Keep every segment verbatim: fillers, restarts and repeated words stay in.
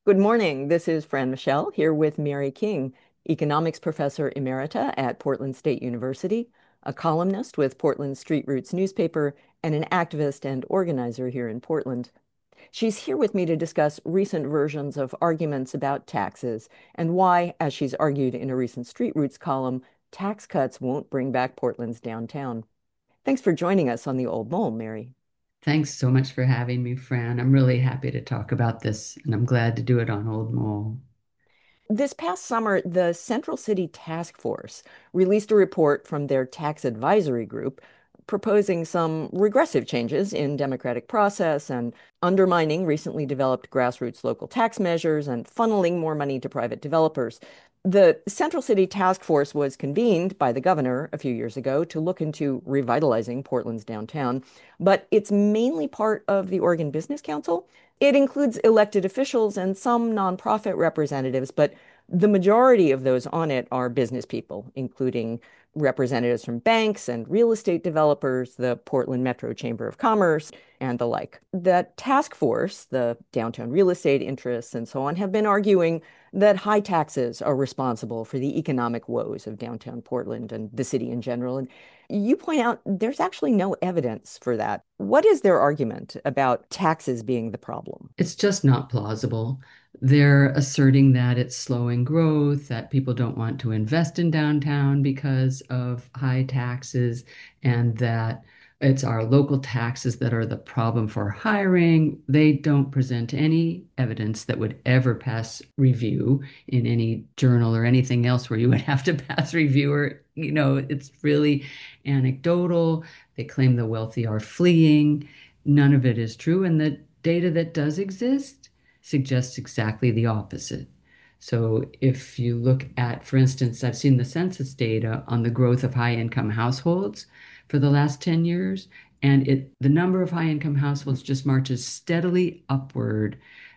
Good morning. This is Fran Michelle here with Mary King, economics professor emerita at Portland State University, a columnist with Portland Street Roots newspaper, and an activist and organizer here in Portland. She's here with me to discuss recent versions of arguments about taxes and why, as she's argued in a recent Street Roots column, tax cuts won't bring back Portland's downtown. Thanks for joining us on the Old Mole, Mary. Thanks so much for having me, Fran. I'm really happy to talk about this, and I'm glad to do it on Old Mole. This past summer, the Central City Task Force released a report from their tax advisory group proposing some regressive changes in democratic process and undermining recently developed grassroots local tax measures and funneling more money to private developers. The Central City Task Force was convened by the governor a few years ago to look into revitalizing Portland's downtown, but it's mainly part of the Oregon Business Council. It includes elected officials and some nonprofit representatives, but the majority of those on it are business people, including representatives from banks and real estate developers, the Portland Metro Chamber of Commerce, and the like. The task force, the downtown real estate interests, and so on, have been arguing that high taxes are responsible for the economic woes of downtown Portland and the city in general. And you point out there's actually no evidence for that. What is their argument about taxes being the problem? It's just not plausible. They're asserting that it's slowing growth, that people don't want to invest in downtown because of high taxes, and that it's our local taxes that are the problem for hiring. They don't present any evidence that would ever pass review in any journal or anything else where you would have to pass review, or, you know, it's really anecdotal. They claim the wealthy are fleeing. None of it is true. And the data that does exist suggests exactly the opposite. So if you look at, for instance, I've seen the census data on the growth of high income households for the last ten years, and it the number of high income households just marches steadily upward,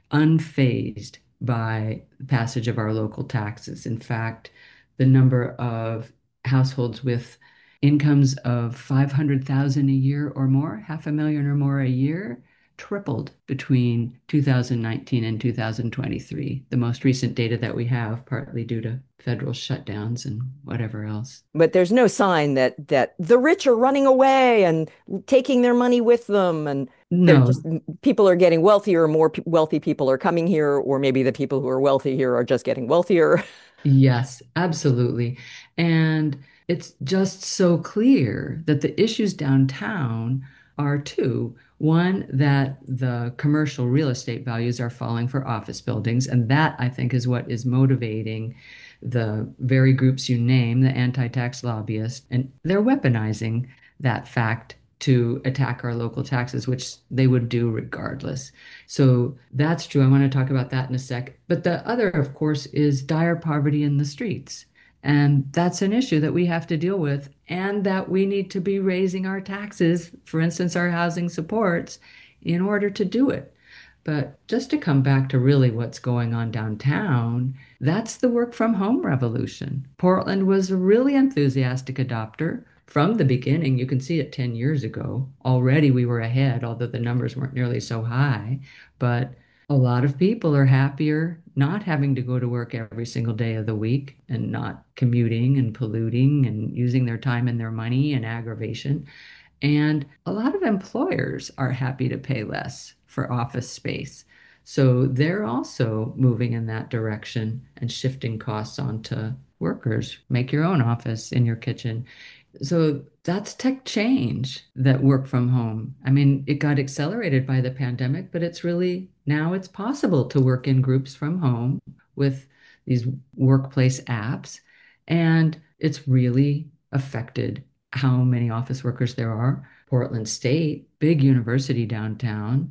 unfazed by the passage of our local taxes. In fact, the number of households with incomes of five hundred thousand a year or more, half a million or more a year, tripled between two thousand nineteen and two thousand twenty-three, the most recent data that we have, partly due to federal shutdowns and whatever else. But there's no sign that that the rich are running away and taking their money with them, and they're No, just people are getting wealthier, more p wealthy people are coming here, or maybe the people who are wealthy here are just getting wealthier. yes, absolutely. And it's just so clear that the issues downtown are two. One, that the commercial real estate values are falling for office buildings. And that, I think, is what is motivating the very groups you name, the anti-tax lobbyists. And they're weaponizing that fact to attack our local taxes, which they would do regardless. So that's true. I want to talk about that in a sec. But the other, of course, is dire poverty in the streets. And that's an issue that we have to deal with, and that we need to be raising our taxes, for instance, our housing supports, in order to do it. But just to come back to really what's going on downtown, that's the work from home revolution. Portland was a really enthusiastic adopter from the beginning. You can see it ten years ago. Already we were ahead, although the numbers weren't nearly so high. But a lot of people are happier not having to go to work every single day of the week and not commuting and polluting and using their time and their money and aggravation. And a lot of employers are happy to pay less for office space. So they're also moving in that direction and shifting costs onto workers. Make your own office in your kitchen. So that's tech change, that work from home. I mean, it got accelerated by the pandemic, but it's really now it's possible to work in groups from home with these workplace apps. And it's really affected how many office workers there are. Portland State, big university downtown,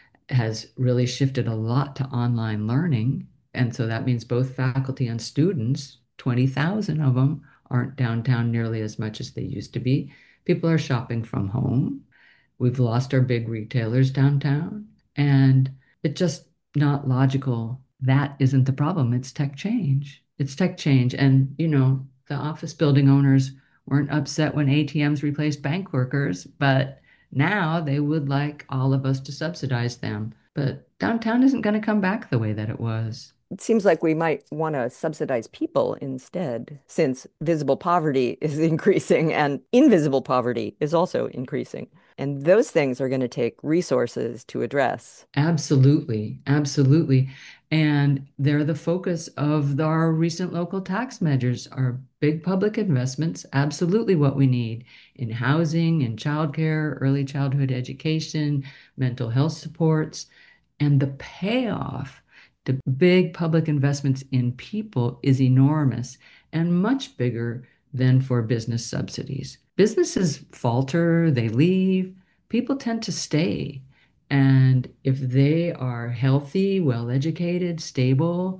has really shifted a lot to online learning. And so that means both faculty and students, twenty thousand of them, aren't downtown nearly as much as they used to be. People are shopping from home. We've lost our big retailers downtown. And it's just not logical. That isn't the problem. It's tech change. It's tech change. And, you know, the office building owners weren't upset when A T Ms replaced bank workers, but now they would like all of us to subsidize them. but downtown isn't going to come back the way that it was. It seems like we might want to subsidize people instead, since visible poverty is increasing and invisible poverty is also increasing. And those things are going to take resources to address. Absolutely, absolutely. And they're the focus of our recent local tax measures, our big public investments, absolutely what we need in housing, in childcare, early childhood education, mental health supports. And the payoff to big public investments in people is enormous and much bigger than for business subsidies. Businesses falter, they leave, people tend to stay. And if they are healthy, well educated, stable,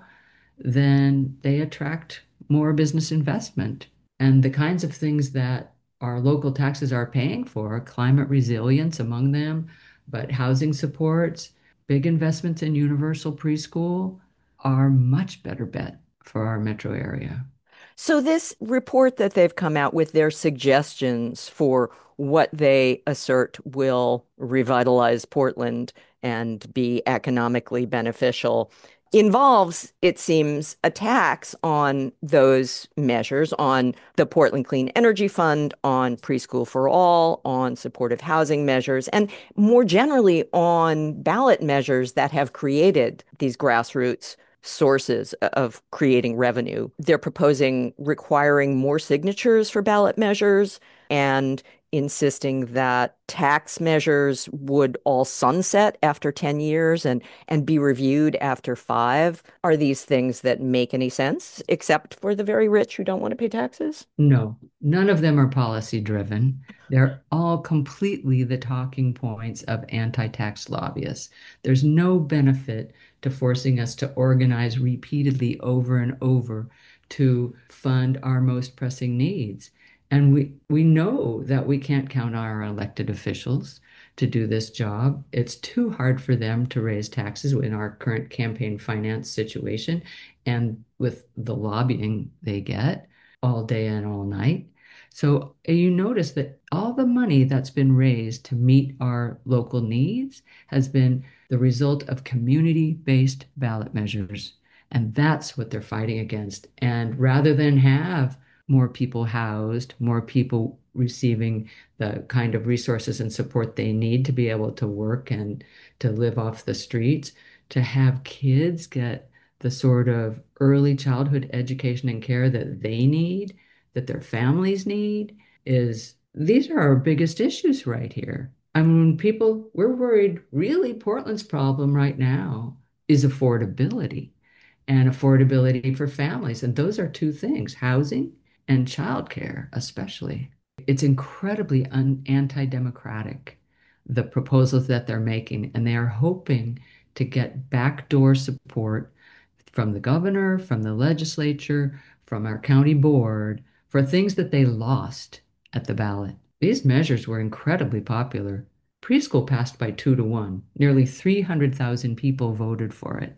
then they attract more business investment. And the kinds of things that our local taxes are paying for, climate resilience among them, but housing supports, big investments in universal preschool are much better bet for our metro area. So, this report that they've come out with, their suggestions for what they assert will revitalize Portland and be economically beneficial, involves, it seems, attacks on those measures, on the Portland Clean Energy Fund, on preschool for all, on supportive housing measures, and more generally on ballot measures that have created these grassroots sources of creating revenue. They're proposing requiring more signatures for ballot measures and insisting that tax measures would all sunset after ten years and and be reviewed after five. Are these things that make any sense except for the very rich who don't want to pay taxes? No, none of them are policy driven. They're all completely the talking points of anti-tax lobbyists. There's no benefit to forcing us to organize repeatedly over and over to fund our most pressing needs. And we, we know that we can't count on our elected officials to do this job. It's too hard for them to raise taxes in our current campaign finance situation and with the lobbying they get all day and all night. So uh, you notice that all the money that's been raised to meet our local needs has been the result of community-based ballot measures. And that's what they're fighting against. And rather than have more people housed, more people receiving the kind of resources and support they need to be able to work and to live off the streets, to have kids get the sort of early childhood education and care that they need, that their families need, is these are our biggest issues right here. I mean, people, we're worried, really, Portland's problem right now is affordability and affordability for families. And those are two things, housing and childcare, especially. It's incredibly un anti-democratic, the proposals that they're making, and they are hoping to get backdoor support from the governor, from the legislature, from our county board for things that they lost at the ballot. These measures were incredibly popular. Preschool passed by two to one. Nearly three hundred thousand people voted for it.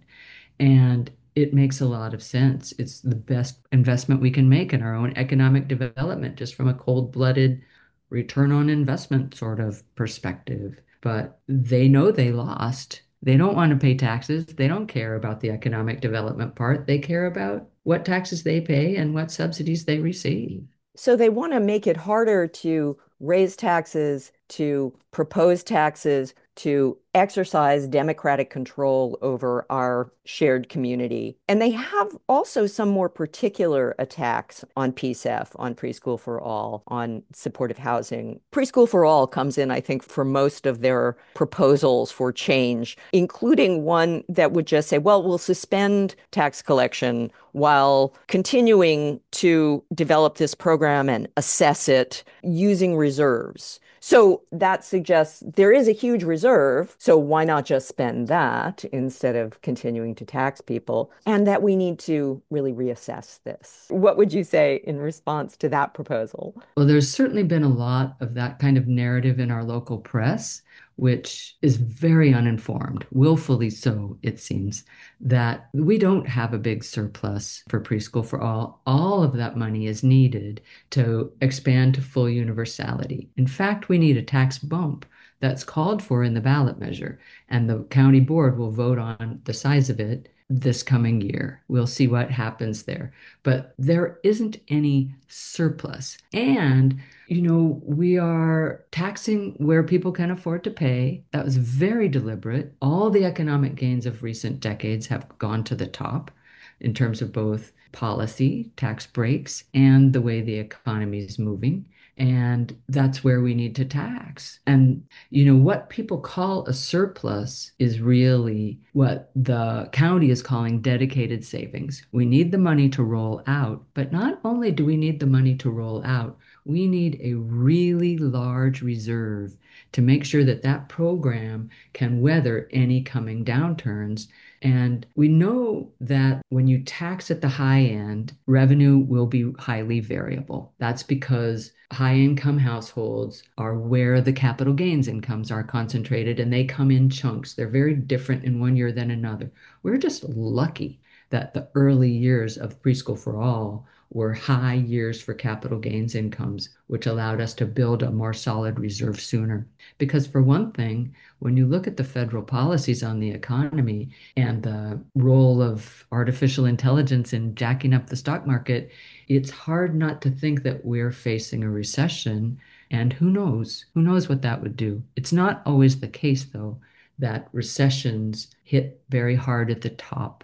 And it makes a lot of sense. It's the best investment we can make in our own economic development, just from a cold-blooded return on investment sort of perspective. But they know they lost. They don't want to pay taxes. They don't care about the economic development part. They care about what taxes they pay and what subsidies they receive. So they want to make it harder to raise taxes, to propose taxes, to exercise democratic control over our shared community. And they have also some more particular attacks on P S E F, on Preschool for All, on supportive housing. Preschool for All comes in, I think, for most of their proposals for change, including one that would just say, well, we'll suspend tax collection while continuing to develop this program and assess it using reserves. So that suggests there is a huge reserve. So why not just spend that instead of continuing to tax people? And that we need to really reassess this. What would you say in response to that proposal? Well, there's certainly been a lot of that kind of narrative in our local press, which is very uninformed, willfully so, it seems, that we don't have a big surplus for preschool for all. All of that money is needed to expand to full universality. In fact, we need a tax bump that's called for in the ballot measure. And the county board will vote on the size of it this coming year. We'll see what happens there. But there isn't any surplus. And you know, we are taxing where people can afford to pay. That was very deliberate. All the economic gains of recent decades have gone to the top in terms of both policy, tax breaks, and the way the economy is moving. And that's where we need to tax. And, you know, what people call a surplus is really what the county is calling dedicated savings. We need the money to roll out, but not only do we need the money to roll out, we need a really large reserve to make sure that that program can weather any coming downturns. And we know that when you tax at the high end, revenue will be highly variable. That's because high income households are where the capital gains incomes are concentrated and they come in chunks. They're very different in one year than another. We're just lucky that the early years of Preschool for All were high years for capital gains incomes, which allowed us to build a more solid reserve sooner. Because, for one thing, when you look at the federal policies on the economy and the role of artificial intelligence in jacking up the stock market, it's hard not to think that we're facing a recession. And who knows? Who knows what that would do? It's not always the case, though, that recessions hit very hard at the top.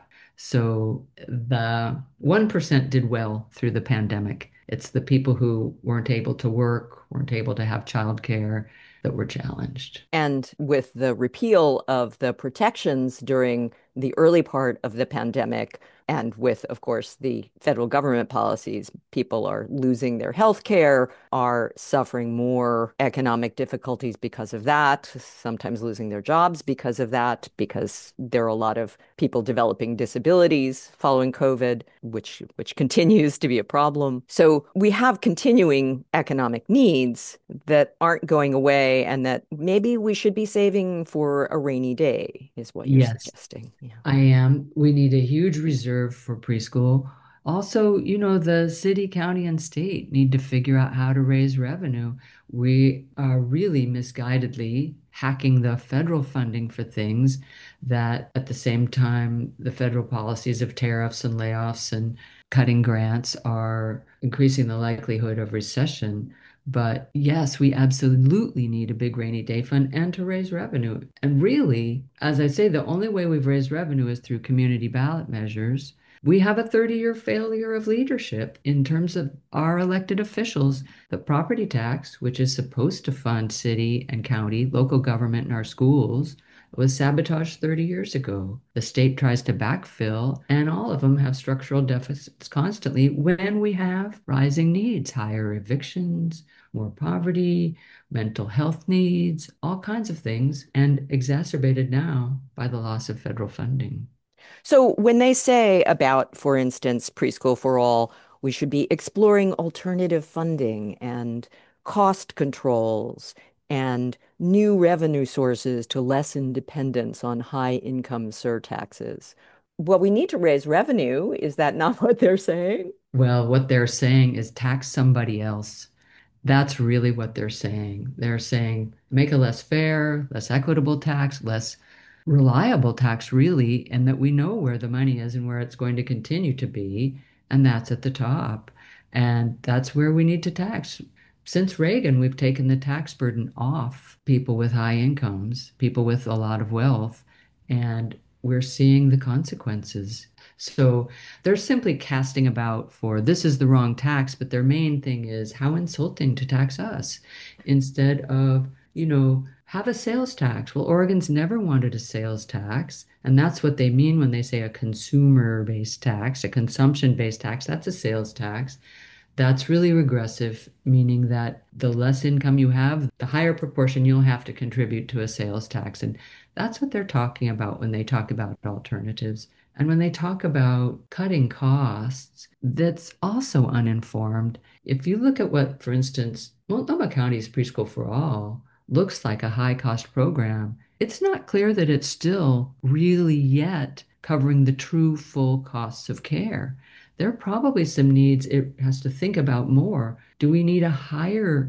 So the one percent did well through the pandemic. It's the people who weren't able to work, weren't able to have childcare that were challenged. And with the repeal of the protections during the early part of the pandemic, and with, of course, the federal government policies, people are losing their health care, are suffering more economic difficulties because of that, sometimes losing their jobs because of that, because there are a lot of people developing disabilities following COVID, which which continues to be a problem. So we have continuing economic needs that aren't going away and that maybe we should be saving for a rainy day, is what you're Yes, suggesting. Yeah. I am. We need a huge reserve for preschool. Also, you know, the city, county, and state need to figure out how to raise revenue. We are really misguidedly hacking the federal funding for things that at the same time, the federal policies of tariffs and layoffs and cutting grants are increasing the likelihood of recession. But yes, we absolutely need a big rainy day fund and to raise revenue. And really, as I say, the only way we've raised revenue is through community ballot measures. We have a thirty year failure of leadership in terms of our elected officials. The property tax, which is supposed to fund city and county, local government, and our schools, was sabotaged thirty years ago. The state tries to backfill, and all of them have structural deficits constantly when we have rising needs, higher evictions, more poverty, mental health needs, all kinds of things, and exacerbated now by the loss of federal funding. So when they say about, for instance, Preschool for All, we should be exploring alternative funding and cost controls and new revenue sources to lessen dependence on high income surtaxes. Well, we need to raise revenue. Is that not what they're saying? Well, what they're saying is tax somebody else. That's really what they're saying. They're saying make a less fair, less equitable tax, less reliable tax, really, and that we know where the money is and where it's going to continue to be, and that's at the top. And that's where we need to tax. Since Reagan, we've taken the tax burden off people with high incomes, people with a lot of wealth, and we're seeing the consequences. So they're simply casting about for this is the wrong tax, but their main thing is how insulting to tax us instead of, you know, have a sales tax. Well, Oregon's never wanted a sales tax, and that's what they mean when they say a consumer-based tax, a consumption-based tax. That's a sales tax. That's really regressive, meaning that the less income you have, the higher proportion you'll have to contribute to a sales tax. And that's what they're talking about when they talk about alternatives. And when they talk about cutting costs, that's also uninformed. If you look at what, for instance, Multnomah County's Preschool for All looks like a high cost program, it's not clear that it's still really yet covering the true full costs of care. There are probably some needs it has to think about more. Do we need a higher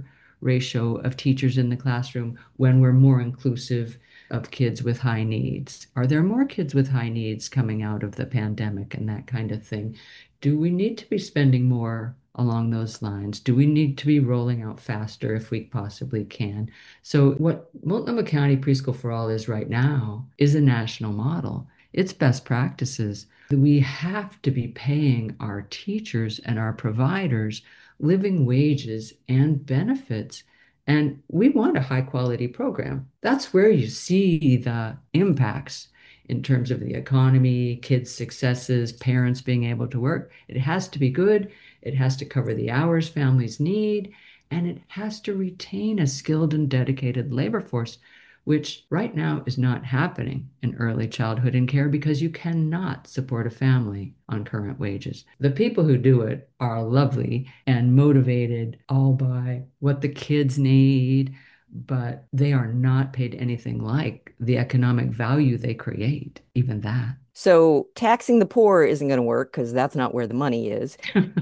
ratio of teachers in the classroom when we're more inclusive of kids with high needs? Are there more kids with high needs coming out of the pandemic and that kind of thing? Do we need to be spending more along those lines? Do we need to be rolling out faster if we possibly can? So, what Multnomah County Preschool for All is right now is a national model. It's best practices. We have to be paying our teachers and our providers living wages and benefits. And we want a high quality program. That's where you see the impacts in terms of the economy, kids' successes, parents being able to work. It has to be good. It has to cover the hours families need, and it has to retain a skilled and dedicated labor force, which right now is not happening in early childhood and care because you cannot support a family on current wages. The people who do it are lovely and motivated all by what the kids need, but they are not paid anything like the economic value they create, even that. So taxing the poor isn't going to work because that's not where the money is.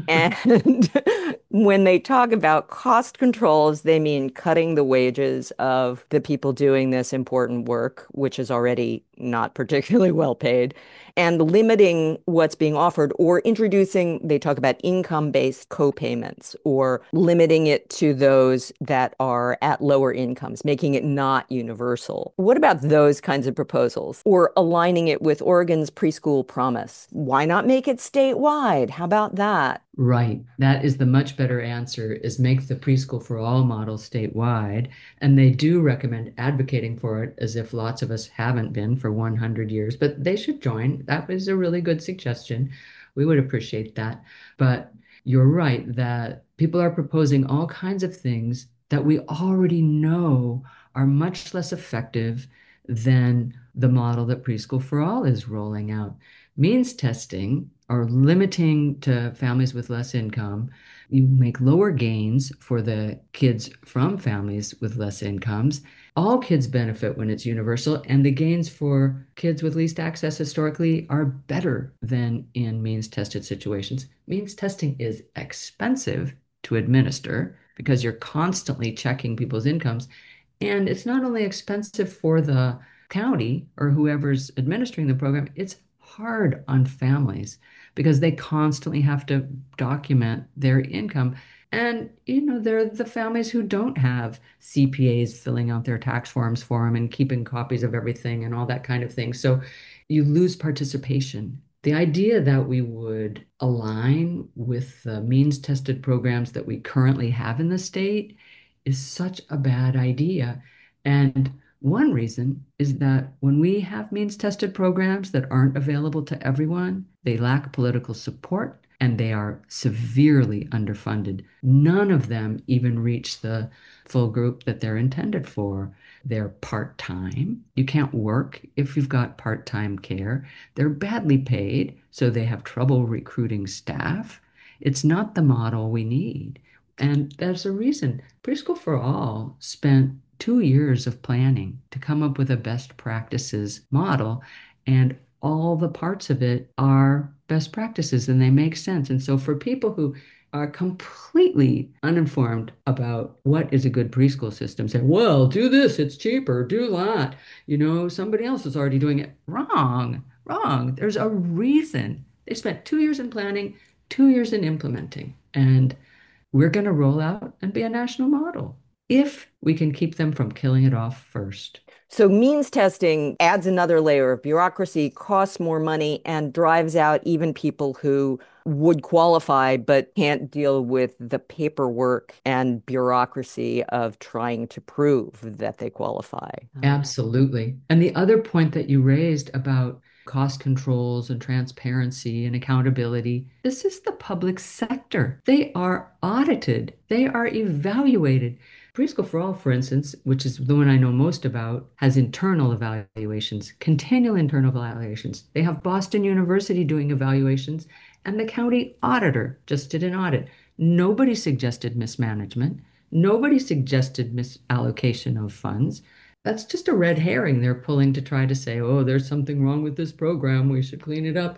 And when they talk about cost controls, they mean cutting the wages of the people doing this important work, which is already not particularly well paid, and limiting what's being offered or introducing, they talk about income-based co-payments or limiting it to those that are at lower incomes, making it not universal. What about those kinds of proposals? Or aligning it with Oregon's preschool promise? Why not make it statewide? How about that? Right. That is the much better answer is make the preschool for all model statewide. And they do recommend advocating for it as if lots of us haven't been for one hundred years, but they should join. That was a really good suggestion. We would appreciate that. But you're right that people are proposing all kinds of things that we already know are much less effective than the model that Preschool for All is rolling out. Means testing or limiting to families with less income, you make lower gains for the kids from families with less incomes. All kids benefit when it's universal, and the gains for kids with least access historically are better than in means tested situations. Means testing is expensive to administer because you're constantly checking people's incomes. And it's not only expensive for the county or whoever's administering the program, it's hard on families because they constantly have to document their income. And, you know, they're the families who don't have C P As filling out their tax forms for them and keeping copies of everything and all that kind of thing. So you lose participation. The idea that we would align with the means tested programs that we currently have in the state is such a bad idea. And one reason is that when we have means tested programs that aren't available to everyone, they lack political support and they are severely underfunded. None of them even reach the full group that they're intended for. They're part-time. You can't work if you've got part-time care. They're badly paid, so they have trouble recruiting staff. It's not the model we need. And there's a reason. Preschool for All spent two years of planning to come up with a best practices model, and all the parts of it are best practices and they make sense. And so for people who are completely uninformed about what is a good preschool system, say, well, do this, it's cheaper, do that. You know, somebody else is already doing it. Wrong, wrong. There's a reason. They spent two years in planning, two years in implementing. And we're going to roll out and be a national model if we can keep them from killing it off first. So means testing adds another layer of bureaucracy, costs more money, and drives out even people who would qualify but can't deal with the paperwork and bureaucracy of trying to prove that they qualify. Absolutely. And the other point that you raised about cost controls and transparency and accountability, this is the public sector. They are audited, they are evaluated. Preschool for All, for instance, which is the one I know most about, has internal evaluations, continual internal evaluations. They have Boston University doing evaluations, and the county auditor just did an audit. Nobody suggested mismanagement. Nobody suggested misallocation of funds. That's just a red herring they're pulling to try to say, oh, there's something wrong with this program. We should clean it up.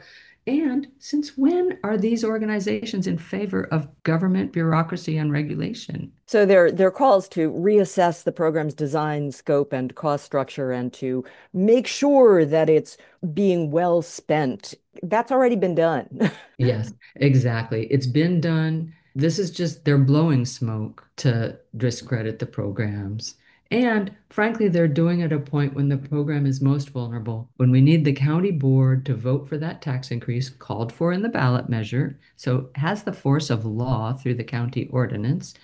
And since when are these organizations in favor of government bureaucracy and regulation? So there, there are calls to reassess the program's design, scope, and cost structure and to make sure that it's being well spent. That's already been done. Yes, exactly. It's been done. This is just they're blowing smoke to discredit the programs. And frankly, they're doing it at a point when the program is most vulnerable, when we need the county board to vote for that tax increase called for in the ballot measure. So it has the force of law through the county ordinance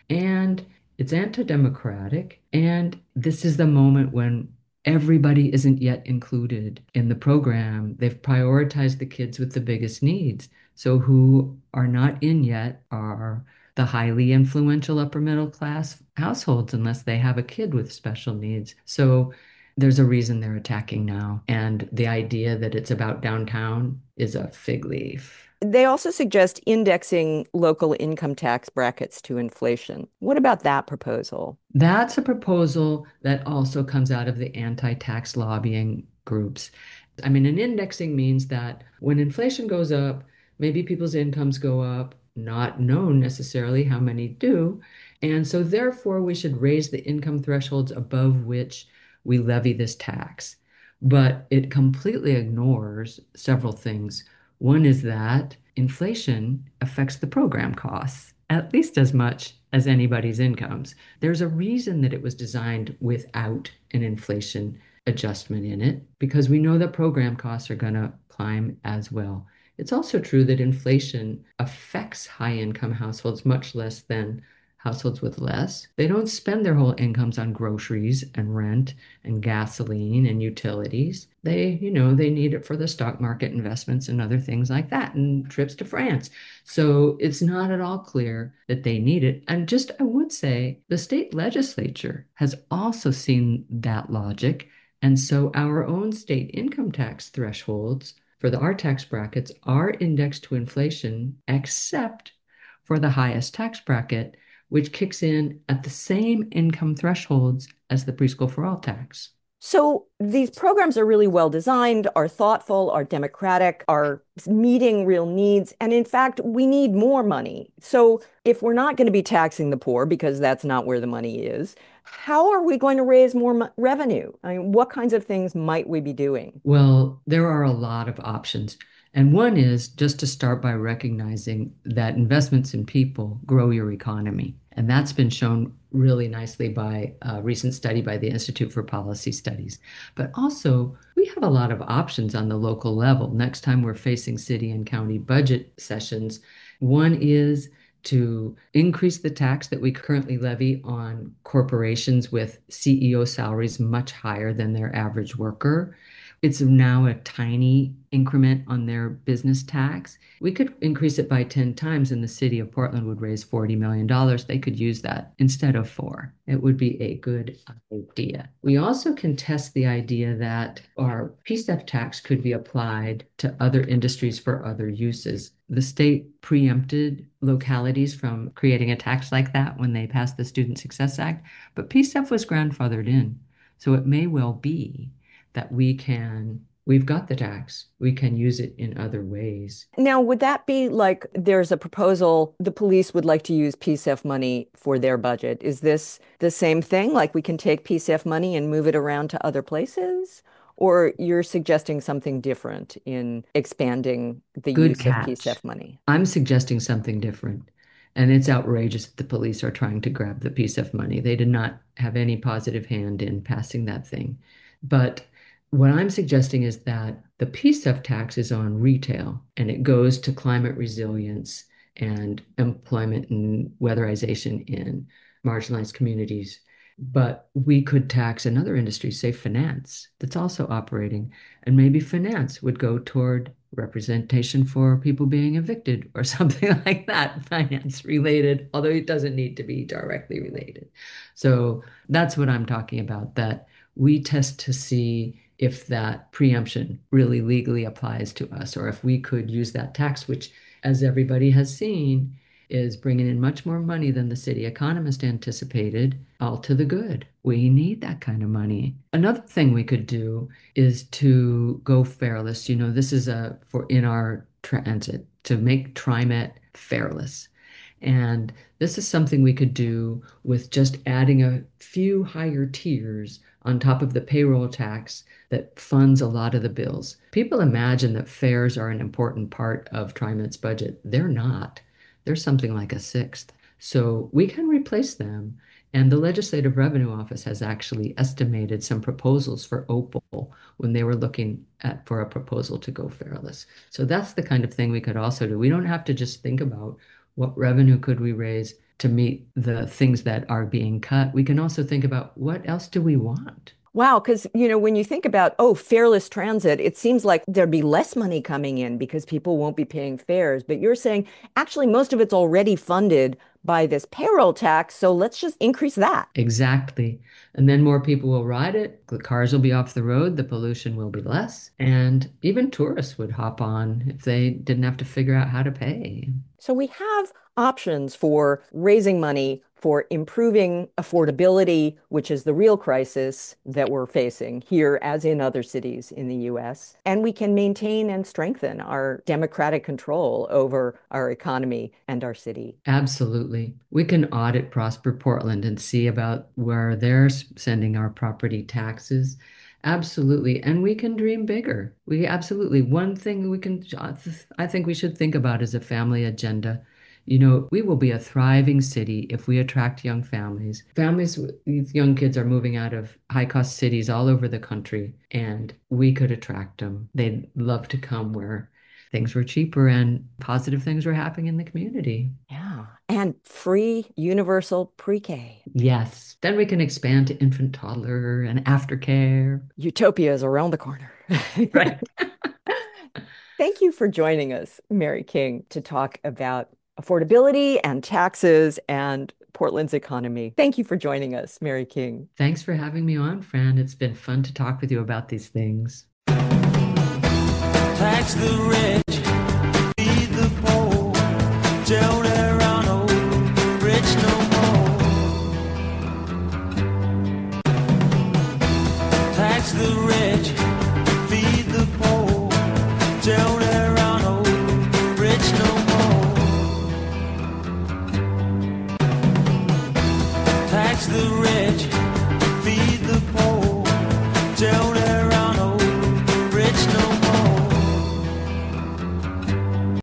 and it's anti-democratic. And this is the moment when everybody isn't yet included in the program. They've prioritized the kids with the biggest needs. So who are not in yet are the highly influential upper middle class households, unless they have a kid with special needs. So there's a reason they're attacking now. And the idea that it's about downtown is a fig leaf. They also suggest indexing local income tax brackets to inflation. What about that proposal? That's a proposal that also comes out of the anti-tax lobbying groups. I mean, an indexing means that when inflation goes up, maybe people's incomes go up, not known necessarily how many do. And so, therefore, we should raise the income thresholds above which we levy this tax. But it completely ignores several things. One is that inflation affects the program costs at least as much as anybody's incomes. There's a reason that it was designed without an inflation adjustment in it because we know that program costs are going to climb as well. It's also true that inflation affects high income households much less than households with less. They don't spend their whole incomes on groceries and rent and gasoline and utilities. They, you know, they need it for the stock market investments and other things like that and trips to France. So it's not at all clear that they need it. And just I would say the state legislature has also seen that logic. And so our own state income tax thresholds for the our tax brackets are indexed to inflation, except for the highest tax bracket, which kicks in at the same income thresholds as the preschool for all tax. So these programs are really well designed, are thoughtful, are democratic, are meeting real needs. And in fact, we need more money. So if we're not going to be taxing the poor because that's not where the money is, how are we going to raise more mo- revenue? I mean, what kinds of things might we be doing? Well, there are a lot of options. And one is just to start by recognizing that investments in people grow your economy. And that's been shown really nicely by a recent study by the Institute for Policy Studies. But also, we have a lot of options on the local level. Next time we're facing city and county budget sessions, one is to increase the tax that we currently levy on corporations with C E O salaries much higher than their average worker. It's now a tiny increment on their business tax. We could increase it by ten times and the city of Portland would raise forty million dollars. They could use that instead of four. It would be a good idea. We also can test the idea that our P S E F tax could be applied to other industries for other uses. The state preempted localities from creating a tax like that when they passed the Student Success Act, but P S E F was grandfathered in. So it may well be that we can, we've got the tax, we can use it in other ways. Now, would that be like there's a proposal, the police would like to use P S E F money for their budget? Is this the same thing? Like we can take P S E F money and move it around to other places? Or you're suggesting something different in expanding the Good use of P S E F catch. money? I'm suggesting something different. And it's outrageous that the police are trying to grab the P S E F money. They did not have any positive hand in passing that thing. But what I'm suggesting is that the P S E F tax is on retail and it goes to climate resilience and employment and weatherization in marginalized communities. But we could tax another industry, say finance, that's also operating. And maybe finance would go toward representation for people being evicted or something like that, finance related, although it doesn't need to be directly related. So that's what I'm talking about, that we test to see if that preemption really legally applies to us, or if we could use that tax, which, as everybody has seen, is bringing in much more money than the city economist anticipated, all to the good. We need that kind of money. Another thing we could do is to go fareless. You know, this is a for in our transit to make TriMet fareless. And this is something we could do with just adding a few higher tiers on top of the payroll tax that funds a lot of the bills. People imagine that fares are an important part of TriMet's budget. They're not. They're something like a sixth. So we can replace them. And the Legislative Revenue Office has actually estimated some proposals for Opal when they were looking at for a proposal to go fareless. So that's the kind of thing we could also do. We don't have to just think about what revenue could we raise to meet the things that are being cut. We can also think about what else do we want? Wow, because you know, when you think about, oh, fareless transit, it seems like there'd be less money coming in because people won't be paying fares. But you're saying actually most of it's already funded by this payroll tax, so let's just increase that. Exactly. And then more people will ride it. The cars will be off the road, the pollution will be less, and even tourists would hop on if they didn't have to figure out how to pay. So we have options for raising money for improving affordability, which is the real crisis that we're facing here, as in other cities in the U S. And we can maintain and strengthen our democratic control over our economy and our city. Absolutely. We can audit Prosper Portland and see about where they're sending our property taxes. Absolutely. And we can dream bigger. We absolutely. One thing we can, I think we should think about is a family agenda. You know, we will be a thriving city if we attract young families. Families, these young kids are moving out of high-cost cities all over the country, and we could attract them. They'd love to come where things were cheaper and positive things were happening in the community. Yeah. And free universal pre-K. Yes. Then we can expand to infant, toddler, and aftercare. Utopia is around the corner. Right. Thank you for joining us, Mary King, to talk about affordability and taxes and Portland's economy. Thank you for joining us, Mary King. Thanks for having me on, Fran. It's been fun to talk with you about these things. Tax the rich, feed the poor, don't around old rich no more. Tax the rich, feed the poor, don't